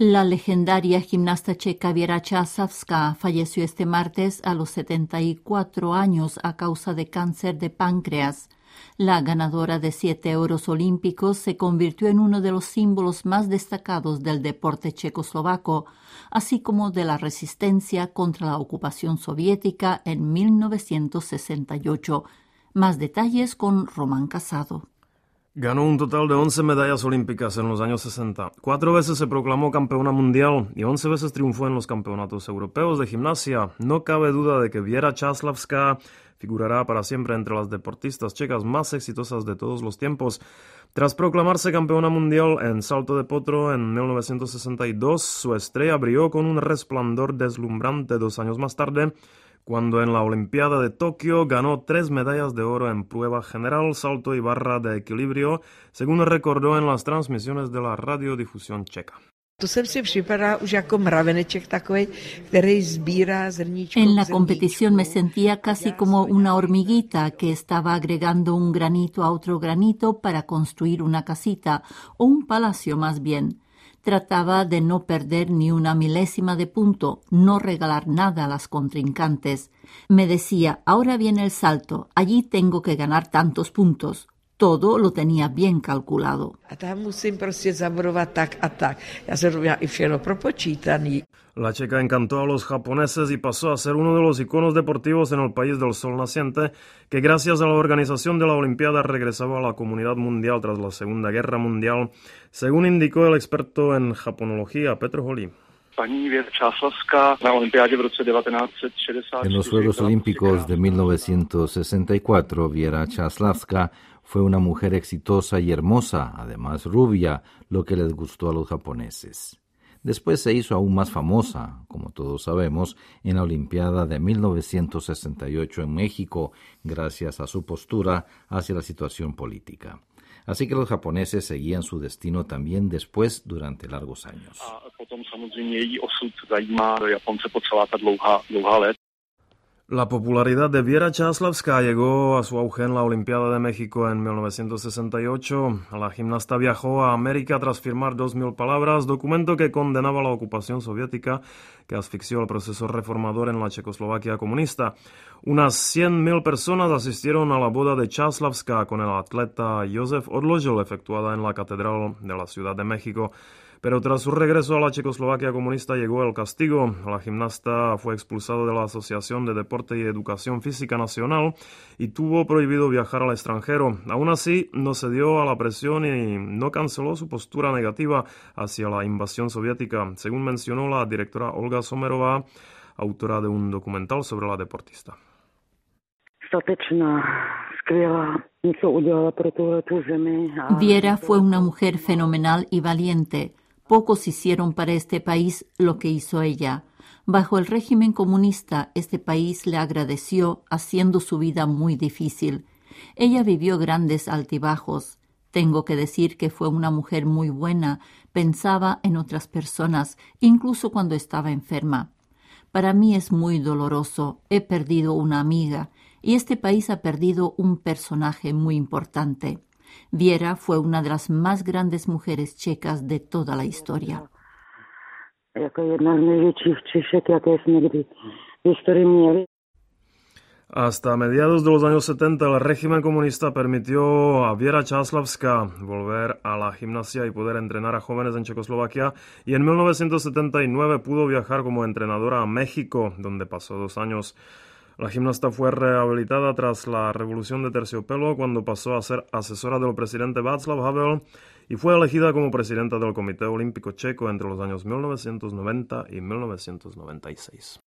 La legendaria gimnasta checa Věra Čáslavská falleció este martes a los 74 años a causa de cáncer de páncreas. La ganadora de 7 oros olímpicos se convirtió en uno de los símbolos más destacados del deporte checoslovaco, así como de la resistencia contra la ocupación soviética en 1968. Más detalles con Román Casado. Ganó un total de 11 medallas olímpicas en los años 60. 4 veces se proclamó campeona mundial y 11 veces triunfó en los campeonatos europeos de gimnasia. No cabe duda de que Věra Čáslavská figurará para siempre entre las deportistas checas más exitosas de todos los tiempos. Tras proclamarse campeona mundial en salto de potro en 1962, su estrella brilló con un resplandor deslumbrante 2 años más tarde, cuando en la Olimpiada de Tokio ganó 3 medallas de oro en prueba general, salto y barra de equilibrio, según recordó en las transmisiones de la radiodifusión checa. En la competición me sentía casi como una hormiguita que estaba agregando un granito a otro granito para construir una casita, o un palacio más bien. Trataba de no perder ni una milésima de punto, no regalar nada a las contrincantes. Me decía, ahora viene el salto, allí tengo que ganar tantos puntos. Todo lo tenía bien calculado. La checa encantó a los japoneses y pasó a ser uno de los iconos deportivos en el país del sol naciente, que gracias a la organización de la Olimpiada regresaba a la comunidad mundial tras la Segunda Guerra Mundial, según indicó el experto en japonología Petr Holý. En los Juegos Olímpicos de 1964, Věra Čáslavská fue una mujer exitosa y hermosa, además rubia, lo que les gustó a los japoneses. Después se hizo aún más famosa, como todos sabemos, en la Olimpiada de 1968 en México, gracias a su postura hacia la situación política. Así que los japoneses seguían su destino también después durante largos años. La popularidad de Věra Čáslavská llegó a su auge en la Olimpiada de México en 1968. La gimnasta viajó a América tras firmar 2000 palabras, documento que condenaba la ocupación soviética que asfixió el proceso reformador en la Checoslovaquia comunista. Unas 100,000 personas asistieron a la boda de Čáslavská con el atleta Josef Odložil, efectuada en la Catedral de la Ciudad de México. Pero tras su regreso a la Checoslovaquia comunista llegó el castigo. La gimnasta fue expulsada de la Asociación de Deporte y Educación Física Nacional y tuvo prohibido viajar al extranjero. Aún así, no cedió a la presión y no canceló su postura negativa hacia la invasión soviética, según mencionó la directora Olga Somerová, autora de un documental sobre la deportista. Věra fue una mujer fenomenal y valiente. Pocos hicieron para este país lo que hizo ella. Bajo el régimen comunista, este país le agradeció haciendo su vida muy difícil. Ella vivió grandes altibajos. Tengo que decir que fue una mujer muy buena, pensaba en otras personas, incluso cuando estaba enferma. Para mí es muy doloroso, he perdido una amiga y este país ha perdido un personaje muy importante. Věra fue una de las más grandes mujeres checas de toda la historia. Hasta mediados de los años 70, el régimen comunista permitió a Věra Čáslavská volver a la gimnasia y poder entrenar a jóvenes en Checoslovaquia, y en 1979 pudo viajar como entrenadora a México, donde pasó 2 años. La gimnasta fue rehabilitada tras la Revolución de Terciopelo, cuando pasó a ser asesora del presidente Václav Havel y fue elegida como presidenta del Comité Olímpico Checo entre los años 1990 y 1996.